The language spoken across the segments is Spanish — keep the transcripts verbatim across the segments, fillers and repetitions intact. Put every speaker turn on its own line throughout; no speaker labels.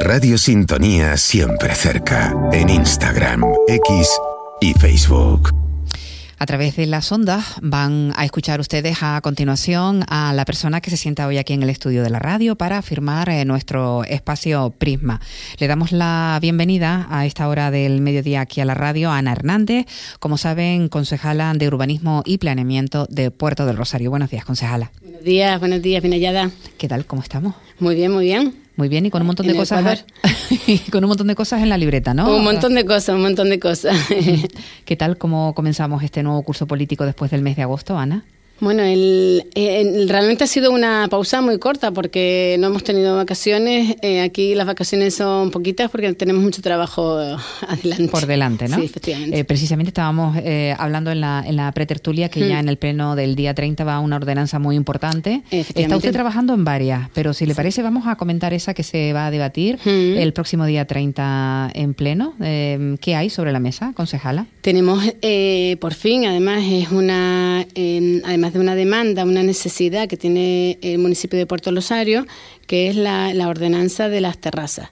Radio Sintonía siempre cerca. En Instagram, X y Facebook.
A través de las ondas van a escuchar ustedes a continuación a la persona que se sienta hoy aquí en el estudio de la radio para firmar eh, nuestro espacio Prisma. Le damos la bienvenida a esta hora del mediodía aquí a la radio a Ana Hernández, como saben, concejala de Urbanismo y Planeamiento de Puerto del Rosario. Buenos días, concejala.
Buenos días, buenos días, bien hallada.
¿Qué tal? ¿Cómo estamos?
Muy bien, muy bien.
Muy bien, y con un montón de cosas con un montón de cosas en la libreta, ¿no?
Un montón de cosas, un montón de cosas.
¿Qué tal? ¿Cómo comenzamos este nuevo curso político después del mes de agosto, Ana?
Bueno, el, el, realmente ha sido una pausa muy corta porque no hemos tenido vacaciones. Eh, aquí las vacaciones son poquitas porque tenemos mucho trabajo adelante.
Por delante, ¿no?
Sí, efectivamente.
Eh, precisamente estábamos eh, hablando en la, en la pretertulia que mm. ya en el pleno del día treinta va una ordenanza muy importante. Está usted trabajando en varias, pero si le parece vamos a comentar esa que se va a debatir mm. el próximo día treinta en pleno. Eh, ¿Qué hay sobre la mesa, concejala?
Tenemos, eh, por fin, además es una... Eh, además de una demanda, una necesidad que tiene el municipio de Puerto Rosario, que es la, la ordenanza de las terrazas.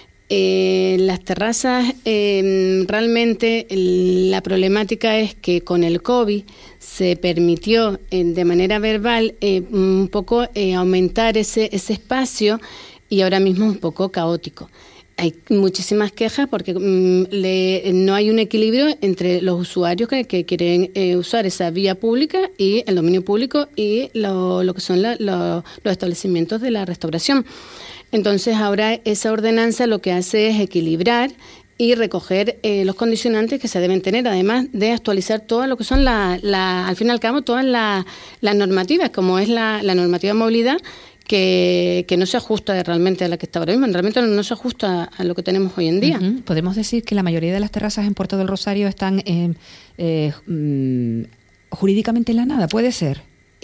Eh, las terrazas, eh, realmente la problemática es que con el COVID se permitió eh, de manera verbal eh, un poco eh, aumentar ese, ese espacio y ahora mismo es un poco caótico. Hay muchísimas quejas porque mmm, le, no hay un equilibrio entre los usuarios que, que quieren eh, usar esa vía pública y el dominio público y lo, lo que son la, lo, los establecimientos de la restauración. Entonces ahora esa ordenanza lo que hace es equilibrar y recoger eh, los condicionantes que se deben tener, además de actualizar todo lo que son, la, la, al fin y al cabo, todas la, las normativas, como es la, la normativa de movilidad, Que, que no se ajusta realmente a la que está ahora mismo, realmente no se ajusta a lo que tenemos hoy en día.
Uh-huh. Podemos decir que la mayoría de las terrazas en Puerto del Rosario están eh, eh, mm, jurídicamente en la nada, ¿puede ser?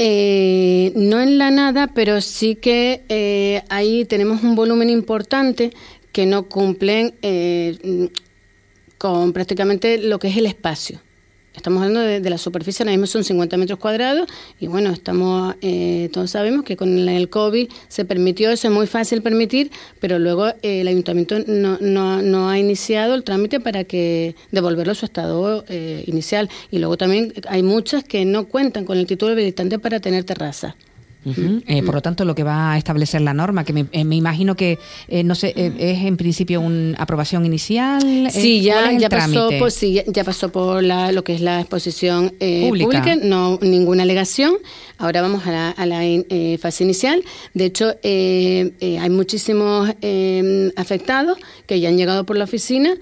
Eh, no en la nada, pero sí que eh, ahí tenemos un volumen importante que no cumplen eh, con prácticamente lo que es el espacio. Estamos hablando de, de la superficie, ahora mismo son cincuenta metros cuadrados y bueno, estamos eh, todos sabemos que con el COVID se permitió, eso es muy fácil permitir, pero luego eh, el ayuntamiento no, no, no ha iniciado el trámite para que devolverlo a su estado eh, inicial. Y luego también hay muchas que no cuentan con el título habilitante para tener terraza.
Uh-huh. Eh, por lo tanto, lo que va a establecer la norma, que me, eh, me imagino que eh, no sé, eh, es en principio una aprobación inicial.
Sí,
eh,
ya, ya pasó por sí, ya, ya pasó por la, lo que es la exposición eh, pública. pública, no ninguna alegación. Ahora vamos a la, a la eh, fase inicial. De hecho, eh, eh, hay muchísimos eh, afectados que ya han llegado por la oficina.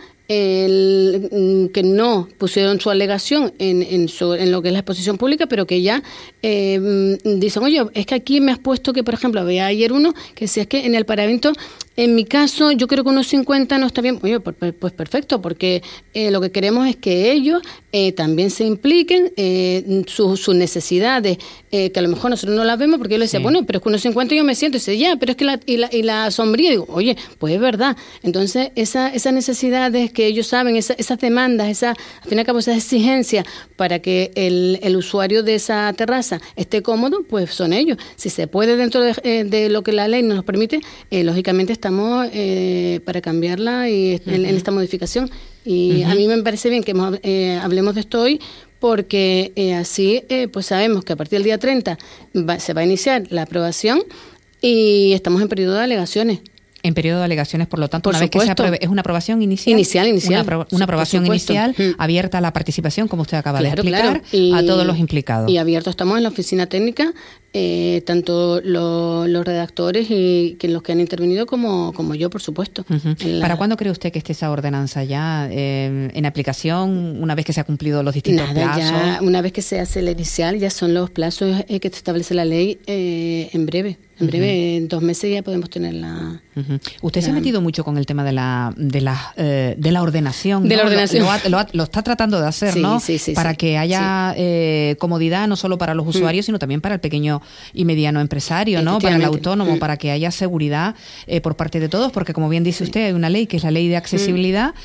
El, que no pusieron su alegación en, en, su, en lo que es la exposición pública, pero que ya eh, dicen, oye, es que aquí me has puesto que, por ejemplo, había ayer uno que decía, es que en el paravento, en mi caso, yo creo que unos cincuenta no está bien. Oye, pues, pues perfecto, porque eh, lo que queremos es que ellos eh, también se impliquen, eh, sus su necesidades, eh, que a lo mejor nosotros no las vemos, porque yo le decía, sí. bueno, pero es que unos cincuenta yo me siento, y dice, ya, pero es que la, y la, y la sombría, digo, oye, pues es verdad. Entonces, esa, esas necesidades que ellos saben, esa, esas demandas, esa, al fin y al cabo, esas exigencias para que el, el usuario de esa terraza esté cómodo, pues son ellos. Si se puede dentro de, eh, de lo que la ley nos permite, eh, lógicamente estamos eh, para cambiarla y uh-huh. en, en esta modificación. Y uh-huh. a mí me parece bien que eh, hablemos de esto hoy, porque eh, así eh, pues sabemos que a partir del día treinta va, se va a iniciar la aprobación y estamos en periodo de alegaciones.
En periodo de alegaciones, por lo tanto,
por
una
supuesto.
vez que se apruebe, es una aprobación inicial.
Inicial, inicial.
Una, apro- una aprobación inicial
mm.
abierta a la participación, como usted acaba
claro,
de explicar,
claro. y,
a todos los implicados.
Y abierto estamos en la oficina técnica, eh, tanto lo, los redactores y que los que han intervenido como, como yo, por supuesto.
Uh-huh.
La...
¿Para cuándo cree usted que esté esa ordenanza ya eh, en aplicación, una vez que se ha cumplido los distintos
Nada,
plazos?
Ya, una vez que se hace la inicial, ya son los plazos eh, que establece la ley eh, en breve. En breve, uh-huh. en dos meses ya podemos tener la...
Uh-huh. Usted
la...
se ha metido mucho con el tema de la de la, eh, de la ordenación.
De
¿no?
la ordenación.
Lo, lo, lo, lo está tratando de hacer,
sí,
¿no?
Sí, sí,
para
sí,
que haya
sí.
eh, comodidad no solo para los usuarios, mm. sino también para el pequeño y mediano empresario, ¿no? Para el autónomo, mm. para que haya seguridad eh, por parte de todos, porque como bien dice sí. usted, hay una ley que es la ley de accesibilidad, mm.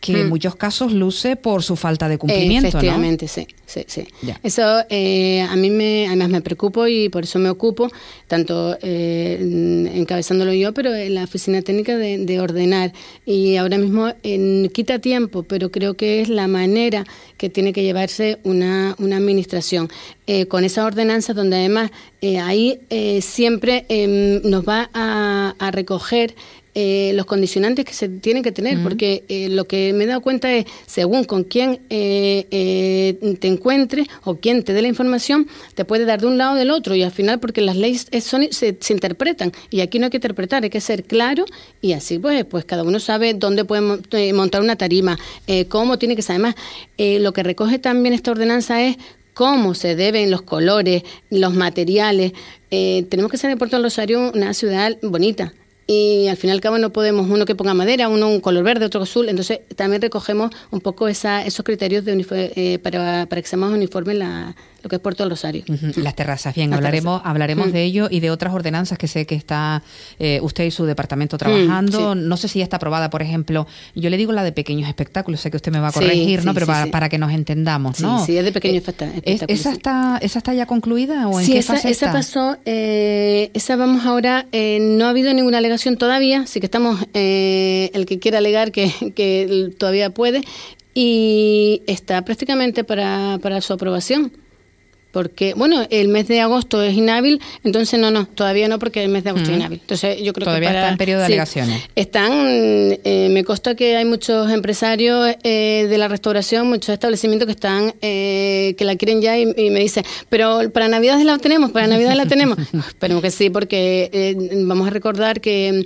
que mm. en muchos casos luce por su falta de cumplimiento,
Efectivamente,
¿no?
sí, sí, sí. Ya. Eso eh, a mí me, además me preocupo y por eso me ocupo, tanto eh, encabezándolo yo, pero en la oficina técnica de, de ordenar. Y ahora mismo eh, quita tiempo, pero creo que es la manera que tiene que llevarse una, una administración. Eh, con esa ordenanza donde además eh, ahí eh, siempre eh, nos va a, a recoger Eh, los condicionantes que se tienen que tener, uh-huh. porque eh, lo que me he dado cuenta es, según con quién eh, eh, te encuentres o quién te dé la información, te puede dar de un lado o del otro, y al final, porque las leyes son, se, se interpretan, y aquí no hay que interpretar, hay que ser claro, y así pues, pues cada uno sabe dónde puede montar una tarima, eh, cómo tiene que ser. Además, eh, lo que recoge también esta ordenanza es cómo se deben los colores, los materiales. Eh, tenemos que ser en Puerto del Rosario una ciudad bonita, y al fin y al cabo no podemos uno que ponga madera, uno un color verde, otro azul. Entonces también recogemos un poco esa, esos criterios de uniforme, eh, para, para que sea más uniforme la, lo que es Puerto del Rosario.
Uh-huh. Las terrazas, bien,
Las
hablaremos
terrazas.
hablaremos uh-huh. de ello y de otras ordenanzas que sé que está eh, usted y su departamento trabajando. Uh-huh. Sí. No sé si ya está aprobada, por ejemplo, yo le digo la de pequeños espectáculos, sé que usted me va a corregir, sí, ¿no? Sí, Pero sí, para, sí. para que nos entendamos,
sí,
¿no?
Sí, es de pequeños eh, espectáculos.
¿Esa
sí.
está esa está ya concluida o en
sí,
qué
esa,
fase
esa
está?
pasó, eh, esa vamos ahora, eh, no ha habido ninguna alegación todavía, así que estamos, eh, el que quiera alegar que, que todavía puede, y está prácticamente para, para su aprobación. Porque, bueno, el mes de agosto es inhábil, entonces no, no, todavía no, porque el mes de agosto uh-huh. es inhábil. Entonces yo creo
todavía
que para,
está en periodo de
sí,
alegaciones.
Están, eh, me consta que hay muchos empresarios eh, de la restauración, muchos establecimientos que están, eh, que la quieren ya y, y me dicen, pero para Navidad la tenemos, para Navidad la tenemos. Esperemos que sí, porque eh, vamos a recordar que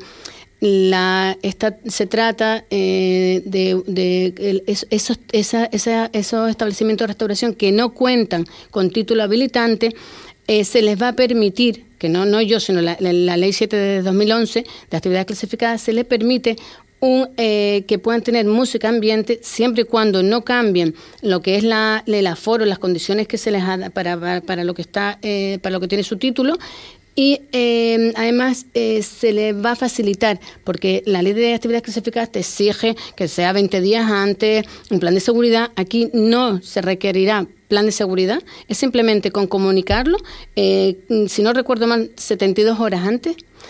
La, esta, se trata eh, de, de el, esos, esa, esa, esos establecimientos de restauración que no cuentan con título habilitante, eh, se les va a permitir, que no, no yo, sino la, la, la Ley siete de dos mil once de actividades clasificadas, se les permite un, eh, que puedan tener música ambiente siempre y cuando no cambien lo que es la, el aforo, las condiciones que se les da para, para, para lo que está, eh, para lo que tiene su título. Y eh, además eh, se le va a facilitar, porque la ley de actividades clasificadas te exige que sea veinte días antes, un plan de seguridad. Aquí no se requerirá plan de seguridad, es simplemente con comunicarlo, eh, si no recuerdo mal, setenta y dos horas antes,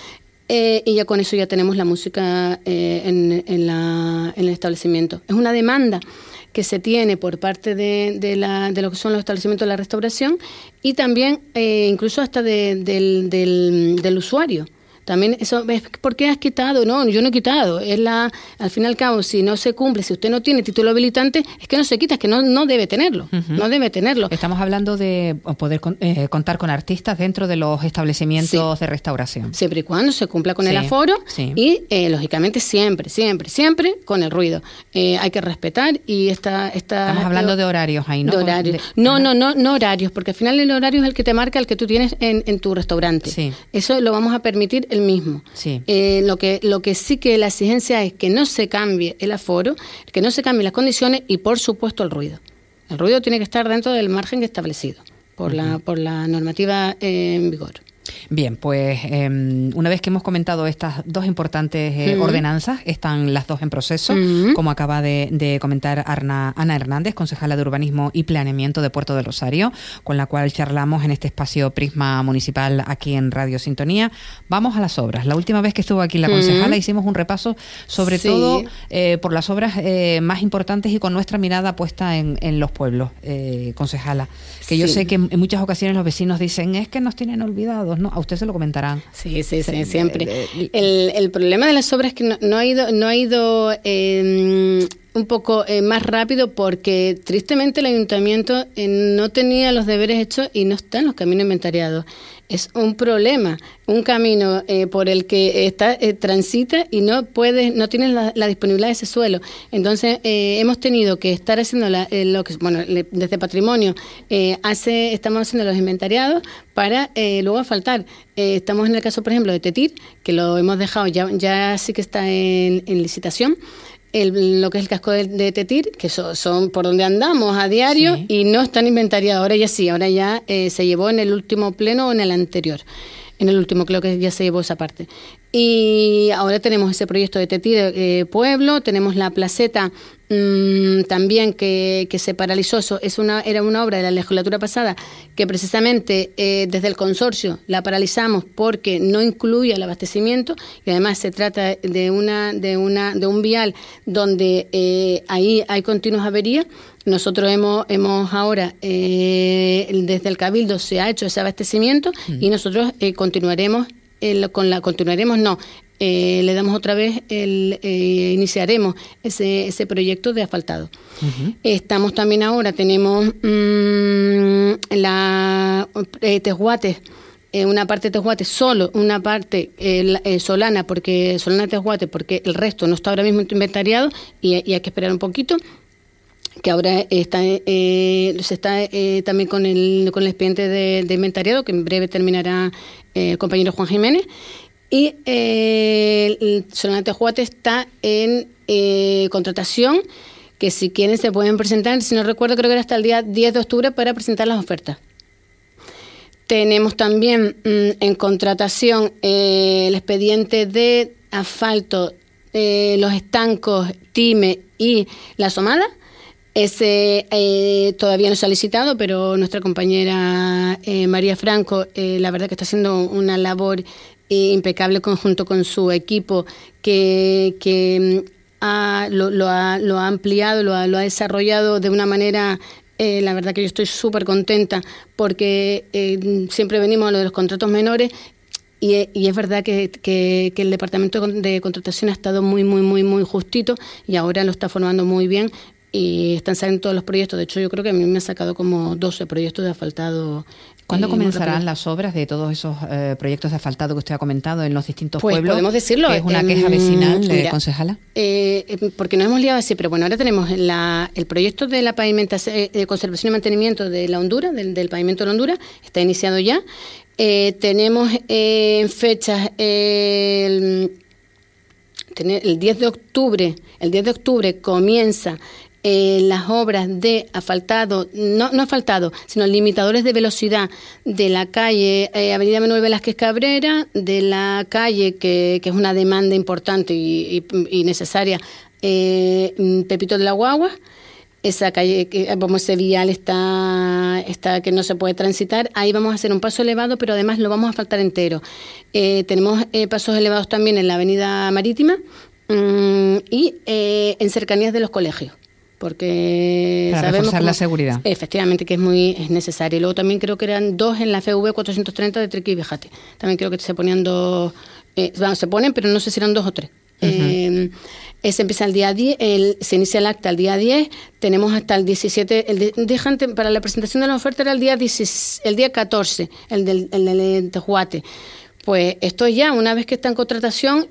eh, y ya con eso ya tenemos la música eh, en, en, la, en el establecimiento. Es una demanda que se tiene por parte de, de, la, de lo que son los establecimientos de la restauración y también eh, incluso hasta de, del, del, del usuario. También eso, ¿por qué has quitado? No, yo no he quitado. Es la, al fin y al cabo, si no se cumple, si usted no tiene título habilitante, es que no se quita, es que no, no debe tenerlo. Uh-huh. No debe tenerlo.
Estamos hablando de poder eh, contar con artistas dentro de los establecimientos sí. de restauración.
Siempre y cuando se cumpla con sí. el aforo sí. y, eh, lógicamente, siempre, siempre, siempre con el ruido. Eh, hay que respetar y esta... esta
Estamos hablando eh, de horarios ahí, ¿no?
De horarios. De, no, no, no, no horarios, porque al final el horario es el que te marca el que tú tienes en, en tu restaurante. Sí. Eso lo vamos a permitir el mismo.
Sí.
Eh, lo que lo que sí que la exigencia es que no se cambie el aforo, que no se cambien las condiciones y, por supuesto, el ruido. El ruido tiene que estar dentro del margen establecido por uh-huh. la por la normativa eh, en vigor.
Bien, pues eh, una vez que hemos comentado estas dos importantes eh, uh-huh. ordenanzas, están las dos en proceso, uh-huh. como acaba de, de comentar Arna, Ana Hernández, concejala de Urbanismo y Planeamiento de Puerto del Rosario, con la cual charlamos en este espacio Prisma Municipal aquí en Radio Sintonía. Vamos a las obras. La última vez que estuvo aquí la concejala uh-huh. hicimos un repaso sobre sí. todo eh, por las obras eh, más importantes y con nuestra mirada puesta en, en los pueblos, eh, concejala. Que sí. yo sé que en muchas ocasiones los vecinos dicen, es que nos tienen olvidados, ¿no? A usted se lo comentarán.
Sí, sí, sí, siempre. El, el problema de las obras es que no, no ha ido, no ha ido eh, un poco eh, más rápido porque tristemente el ayuntamiento eh, no tenía los deberes hechos y no están los caminos inventariados. Es un problema, un camino eh, por el que está eh, transita y no puedes, no tienes la, la disponibilidad de ese suelo. Entonces eh, hemos tenido que estar haciendo la, eh, lo que, bueno, le, desde Patrimonio eh, hace, estamos haciendo los inventariados para eh, luego asfaltar. Eh, estamos en el caso, por ejemplo, de Tetir, que lo hemos dejado ya, ya sí que está en, en licitación. El, lo que es el casco de, de Tetir, que so, son por donde andamos a diario sí. y no están inventariados. Ahora ya sí, ahora ya eh, se llevó en el último pleno o en el anterior. En el último creo que ya se llevó esa parte. Y ahora tenemos ese proyecto de Tetir eh, Pueblo, tenemos la placeta mmm, también que, que se paralizó, eso es una, era una obra de la legislatura pasada, que precisamente eh, desde el consorcio la paralizamos porque no incluye el abastecimiento, y además se trata de una de una de un vial donde eh, ahí hay continuas averías. Nosotros hemos hemos ahora, eh, desde el Cabildo se ha hecho ese abastecimiento mm. y nosotros eh, continuaremos, eh, con la continuaremos, no, eh, le damos otra vez, el eh, iniciaremos ese, ese proyecto de asfaltado. Uh-huh. Estamos también ahora, tenemos mmm, la eh, Tejuates, eh, una parte de Tejuates, solo una parte eh, eh, Solana, porque Solana Tejuates, porque el resto no está ahora mismo inventariado y, y hay que esperar un poquito, que ahora está eh, se está eh, también con el con el expediente de, de inventariado, que en breve terminará eh, el compañero Juan Jiménez, y eh, el Solana Tejuate está en eh, contratación, que si quieren se pueden presentar, si no recuerdo creo que era hasta el día diez de octubre para presentar las ofertas. Tenemos también mmm, en contratación eh, el expediente de asfalto, eh, los estancos, Time y la Somada. Ese eh, todavía no se ha licitado, pero nuestra compañera eh, María Franco, eh, la verdad que está haciendo una labor eh, impecable conjunto con su equipo, que, que ha, lo, lo, ha, lo ha ampliado, lo ha, lo ha desarrollado de una manera, eh, la verdad que yo estoy súper contenta, porque eh, siempre venimos a lo de los contratos menores. Y, y es verdad que, que, que el departamento de contratación ha estado muy, muy, muy, muy justito, y ahora lo está formando muy bien. Y están saliendo todos los proyectos. De hecho, yo creo que a mí me ha sacado como doce proyectos de asfaltado.
¿Cuándo
eh,
comenzarán las obras de todos esos eh, proyectos de asfaltado que usted ha comentado en los distintos
pues
pueblos?
Podemos decirlo.
¿Es una
eh,
queja vecinal,
mira,
concejala?
Eh, porque nos hemos liado así, pero bueno, ahora tenemos la, el proyecto de la pavimentación, eh, de conservación y mantenimiento de la Hondura, del, del pavimento de la Hondura, está iniciado ya. Eh, tenemos eh, fechas eh, el, el diez de octubre, el diez de octubre comienza Eh, las obras de asfaltado, no, no asfaltado, sino limitadores de velocidad de la calle eh, Avenida Manuel Velázquez Cabrera, de la calle que, que es una demanda importante y, y, y necesaria, eh, Pepito de la Guagua, esa calle, que como ese vial está, está que no se puede transitar, ahí vamos a hacer un paso elevado, pero además lo vamos a asfaltar entero. Eh, tenemos eh, pasos elevados también en la Avenida Marítima mmm, y eh, en cercanías de los colegios. Porque
para
sabemos
reforzar
cómo,
la seguridad.
Efectivamente, que es muy es necesario. Y luego también creo que eran dos en la F V cuatrocientos treinta de Triqui y Vejate. También creo que se ponían dos, eh, bueno, se ponen, pero no sé si eran dos o tres. Uh-huh. Eh, ese empieza el día diez, el, se inicia el acta el día diez, tenemos hasta el diecisiete, el de, de, para la presentación de la oferta era el día diez, el día catorce, el del, el del Tejuate. Pues esto ya, una vez que está en contratación,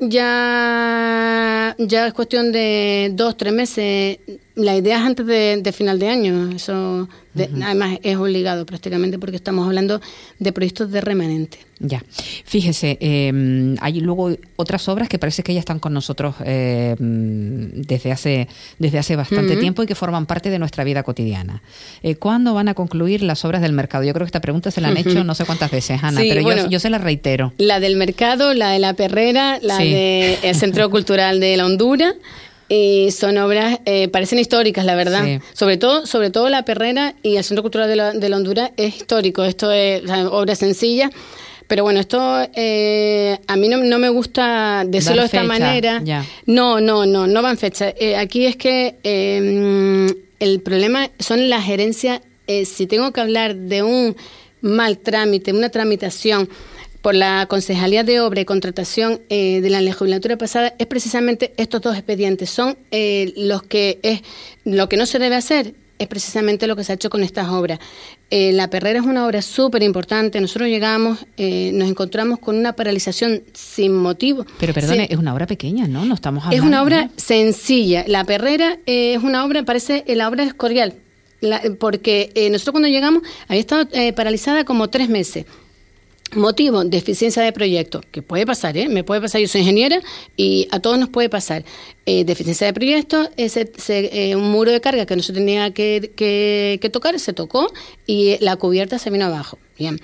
ya, ya es cuestión de dos, tres meses. La idea es antes de, de final de año. Eso de, uh-huh. Además es obligado prácticamente, porque estamos hablando de proyectos de remanente.
Ya. Fíjese, eh, hay luego otras obras que parece que ya están con nosotros eh, desde hace desde hace bastante uh-huh. tiempo y que forman parte de nuestra vida cotidiana. Eh, ¿Cuándo van a concluir las obras del mercado? Yo creo que esta pregunta se la han uh-huh. hecho no sé cuántas veces, Ana, sí, pero bueno, yo, yo se la reitero.
La del mercado, la de la Perrera, la sí. del Centro Cultural de la Hondura. Y son obras, eh, parecen históricas, la verdad. Sí. Sobre todo sobre todo la Perrera y el Centro Cultural de la, de la Hondura es histórico. Esto es, o sea, obra sencilla. Pero bueno, esto eh, a mí no, no me gusta decirlo de esta manera. Ya. No, no, no, no van fechas. Eh, aquí es que eh, el problema son las gerencias. Eh, si tengo que hablar de un mal trámite, una tramitación por la Concejalía de Obra y Contratación eh, de la legislatura pasada, es precisamente estos dos expedientes. Son eh, los que es lo que no se debe hacer, es precisamente lo que se ha hecho con estas obras. Eh, la Perrera es una obra súper importante. Nosotros llegamos, eh, nos encontramos con una paralización sin motivo.
Pero perdone, sí. Es una obra pequeña, ¿no? No estamos hablando.
Es una obra
¿no?
sencilla. La Perrera eh, es una obra, parece la obra de Escorial, la, porque eh, nosotros cuando llegamos había estado eh, paralizada como tres meses. Motivo, deficiencia de proyecto, que puede pasar, ¿eh? Me puede pasar, yo soy ingeniera y a todos nos puede pasar. Eh, deficiencia de proyecto, ese, ese, eh, un muro de carga que no se tenía que, que, que tocar, se tocó y la cubierta se vino abajo. Bien.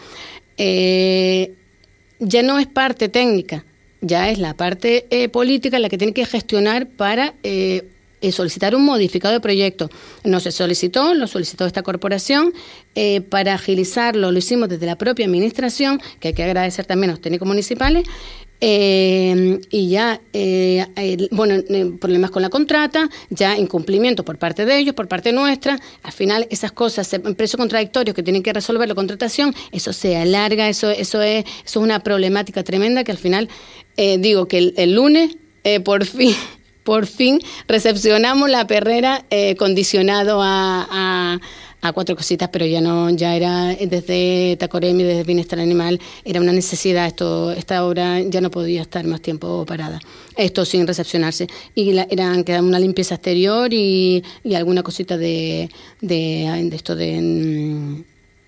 Eh, ya no es parte técnica, ya es la parte eh, política la que tiene que gestionar para eh, eh, solicitar un modificado de proyecto. No se solicitó, lo solicitó esta corporación. Eh, para agilizarlo lo hicimos desde la propia administración, que hay que agradecer también a los técnicos municipales. Eh, y ya, eh, eh, bueno, eh, problemas con la contrata, ya incumplimiento por parte de ellos, por parte nuestra. Al final, esas cosas, precio contradictorio que tienen que resolver la contratación, eso se alarga, eso, eso, es, eso es una problemática tremenda que al final, eh, digo que el, el lunes, eh, por fin, por fin recepcionamos la perrera eh, condicionado a, a a cuatro cositas, pero ya no, ya era desde Tacoremi, desde Bienestar Animal, era una necesidad, esto, esta obra ya no podía estar más tiempo parada, esto sin recepcionarse, y la, eran quedaba una limpieza exterior y, y alguna cosita de, de, de esto de...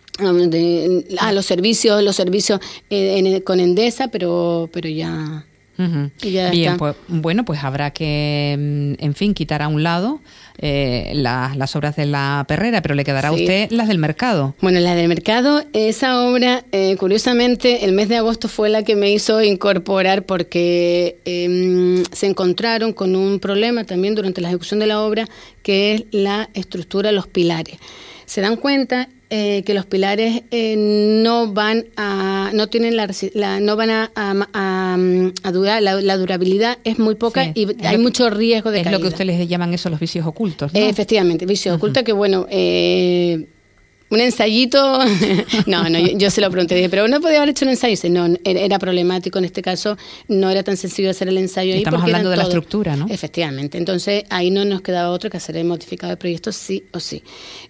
de ah, los servicios, los servicios eh, en, con Endesa, pero, pero ya...
Uh-huh.
ya
Bien,
está.
pues bueno, pues habrá que, en fin, quitar a un lado eh, las, las obras de la perrera, pero le quedará
Sí.
a usted las del mercado.
Bueno, la del mercado, esa obra, eh, curiosamente, el mes de agosto fue la que me hizo incorporar porque eh, se encontraron con un problema también durante la ejecución de la obra, que es la estructura de los pilares. Se dan cuenta eh, que los pilares eh, no van a, no tienen la, la no van a, a, a, a durar, la, la durabilidad es muy poca
Sí,
y
es
hay
lo-
mucho riesgo de
Es
caída.
lo que ustedes les llaman eso, los vicios ocultos, ¿no?
Eh, efectivamente, vicio oculta, que bueno, eh, un ensayito, no, no, yo, yo se lo pregunté, dije, pero no podía haber hecho un ensayo, dice, no, era, era problemático en este caso, no era tan sencillo hacer el ensayo ahí.
Estamos
porque
hablando
eran
de la
todo-
estructura, ¿no?
Efectivamente, entonces ahí no nos quedaba otro que hacer el modificado de proyecto sí o sí.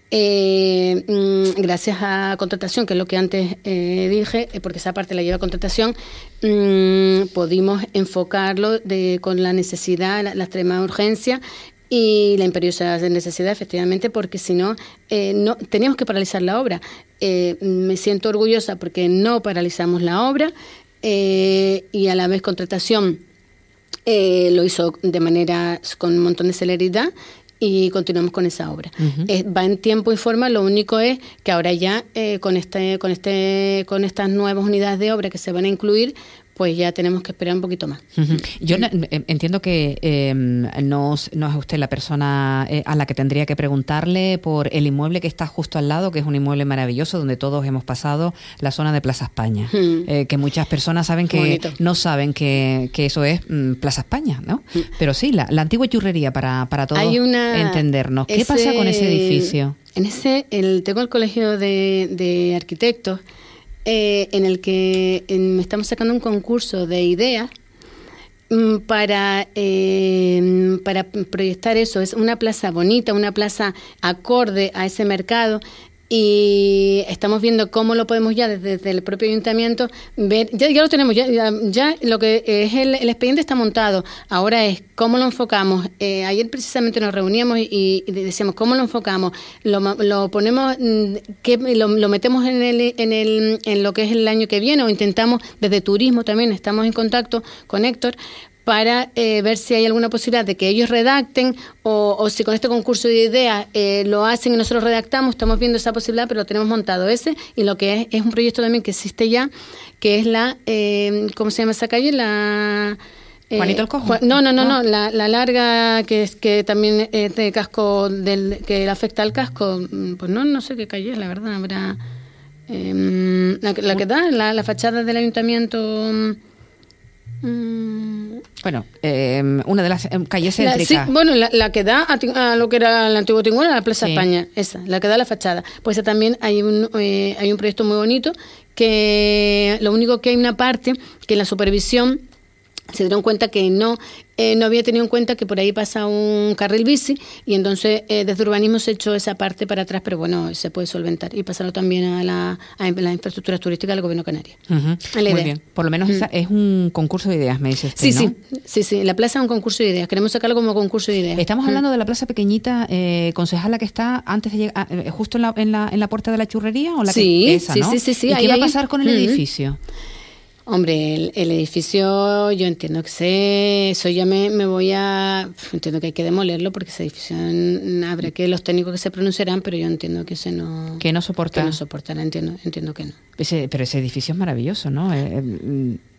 Eh, mm, gracias a contratación, que es lo que antes eh, dije, eh, porque esa parte la lleva contratación, mm, pudimos enfocarlo de, con la necesidad, la, la extrema urgencia y la imperiosa necesidad, efectivamente, porque si no, eh, no teníamos que paralizar la obra. Eh, me siento orgullosa porque no paralizamos la obra eh, y a la vez contratación eh, lo hizo de manera con un montón de celeridad y continuamos con esa obra.
Ujú.
Eh, va en tiempo y forma, lo único es que ahora ya eh, con este, con este, con estas nuevas unidades de obra que se van a incluir, pues ya tenemos que esperar un poquito más.
Ujú. Yo no- eh, entiendo que eh, no, es- no es usted la persona eh, a la que tendría que preguntarle por el inmueble que está justo al lado, que es un inmueble maravilloso donde todos hemos pasado, la zona de Plaza España,
Mm.
eh, que muchas personas saben que
Bonito.
no saben que, que eso es mm, Plaza España, ¿no? Pero sí, la, la antigua churrería para, para todos
Hay una-
entendernos. ¿Qué
ese-
pasa con ese edificio?
En ese, el, tengo el colegio de, de arquitectos, eh, en el que en- estamos sacando un concurso de ideas mm, para, eh, para proyectar eso. Es una plaza bonita, una plaza acorde a ese mercado. Y estamos viendo cómo lo podemos ya desde, desde el propio ayuntamiento ver, ya, ya lo tenemos, ya, ya, ya lo que es el, el expediente está montado, ahora es cómo lo enfocamos. Eh, ayer precisamente nos reuníamos y, y decíamos cómo lo enfocamos, lo, ma- lo ponemos, mm, que lo, lo metemos en, el, en, el, en lo que es el año que viene o intentamos desde turismo también, estamos en contacto con Héctor para eh, ver si hay alguna posibilidad de que ellos redacten o, o si con este concurso de ideas eh, lo hacen y nosotros redactamos, estamos viendo esa posibilidad, pero lo tenemos montado ese y lo que es es un proyecto también que existe ya, que es la, eh, ¿cómo se llama esa calle? La... eh,
¿Juanito el Cojo?
Juan- no, no, no,
No.
no, la, la larga que es que también es de casco, del que le afecta al casco, mm, pues no, no sé qué calle es, la verdad, habrá... eh, la, que- la que da, la, la fachada del ayuntamiento... mm,
Bueno, eh, una de las eh, calles
La-
céntricas.
sí, bueno, la, la que da a, Ti- a lo que era el antiguo Tinguela, la Plaza
Sí.
España, esa, la que da a la fachada. Pues esa también hay un, eh, hay un proyecto muy bonito que lo único que hay una parte que en la supervisión se dieron cuenta que no eh, no había tenido en cuenta que por ahí pasa un carril bici y entonces eh, desde urbanismo se echó esa parte para atrás, pero bueno, se puede solventar y pasarlo también a la, a la infraestructura turística del Gobierno canario.
Ujú.
Es la
Muy
idea.
bien. Por lo menos esa es un concurso de ideas, me dice usted,
Sí,
¿no?
sí, sí, sí, la plaza es un concurso de ideas, queremos sacarlo como concurso de ideas.
Estamos
Mm.
hablando de la plaza pequeñita, eh, concejala, que está antes de llegar, eh, justo en la, en, la, en la puerta de la churrería, o la
Sí,
que, esa,
sí,
¿no?
sí, sí, sí,
¿Y
ahí,
qué va a
ahí.
pasar con el
Mm.
edificio?
Hombre, el, el edificio, yo entiendo que sé, eso ya me, me voy a... Entiendo que hay que demolerlo porque ese edificio mm, habrá que los técnicos que se pronunciarán, pero yo entiendo que ese no...
Que no soporta.
Que no soportará, entiendo, entiendo que no.
Ese, pero ese edificio es maravilloso, ¿no? Eh, eh,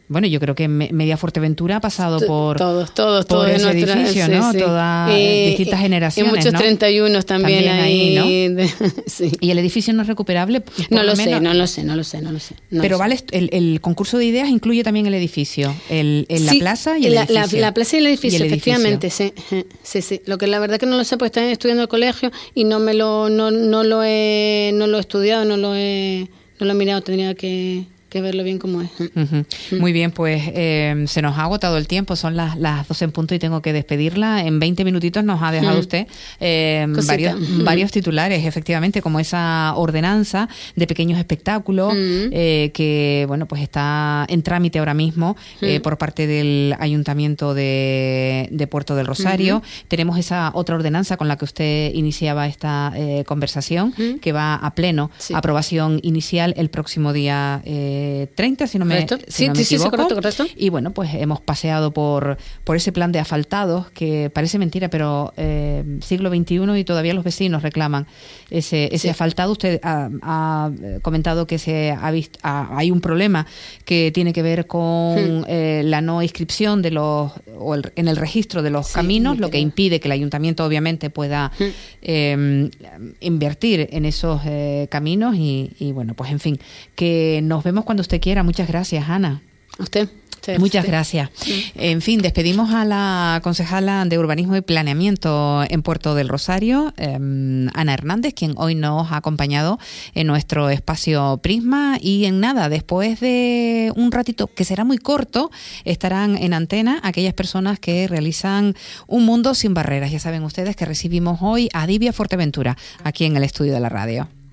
Bueno, yo creo que Media Fuerteventura ha pasado por
todos, todos,
por
todos
ese
nuestra,
edificio,
sí,
¿no?
Sí.
Todas
eh,
distintas generaciones,
y muchos
¿no?
treinta y uno también,
también ahí,
ahí,
¿no?
de, sí.
¿Y el edificio no es recuperable?
No lo, lo sé, no lo sé, no lo sé, no lo sé. No
Pero
lo
vale,
sé.
el, el concurso de ideas incluye también el edificio, el, el
sí,
la plaza y el
la,
edificio.
La, la plaza y el edificio,
y el
efectivamente,
edificio.
sí, sí, sí. Lo que la verdad que no lo sé, pues estoy estudiando el colegio y no me lo, no, no lo he, no lo he estudiado, no lo he, no lo he mirado, tendría que que verlo bien como es.
Uh-huh. Muy bien, pues eh, se nos ha agotado el tiempo, son las, las doce en punto y tengo que despedirla. En veinte minutitos nos ha dejado uh-huh. usted eh, varios, uh-huh. varios titulares, efectivamente, como esa ordenanza de pequeños espectáculos uh-huh. eh, que, bueno, pues está en trámite ahora mismo uh-huh. eh, por parte del Ayuntamiento de, de Puerto del Rosario. Uh-huh. Tenemos esa otra ordenanza con la que usted iniciaba esta eh, conversación, uh-huh. que va a pleno, sí. aprobación inicial el próximo día eh, treinta, si no me, si
sí,
no me
sí,
equivoco.
Sí, correcto, correcto.
Y bueno, pues hemos paseado por, por ese plan de asfaltados, que parece mentira, pero eh, siglo veintiuno y todavía los vecinos reclaman ese, ese sí. asfaltado. Usted ha, ha comentado que se ha visto, ha, hay un problema que tiene que ver con hmm. eh, la no inscripción de los, o el, en el registro de los sí, caminos, lo que impide que el ayuntamiento obviamente pueda hmm. eh, invertir en esos eh, caminos y, y bueno, pues en fin, que nos vemos cuando usted quiera. Muchas gracias, Ana.
¿A usted? Sí,
Muchas
sí.
gracias.
Sí.
En fin, despedimos a la concejala de Urbanismo y Planeamiento en Puerto del Rosario, eh, Ana Hernández, quien hoy nos ha acompañado en nuestro espacio Prisma. Y en nada, después de un ratito, que será muy corto, estarán en antena aquellas personas que realizan Un Mundo Sin Barreras. Ya saben ustedes que recibimos hoy a Divia Fuerteventura, aquí en el estudio de la radio.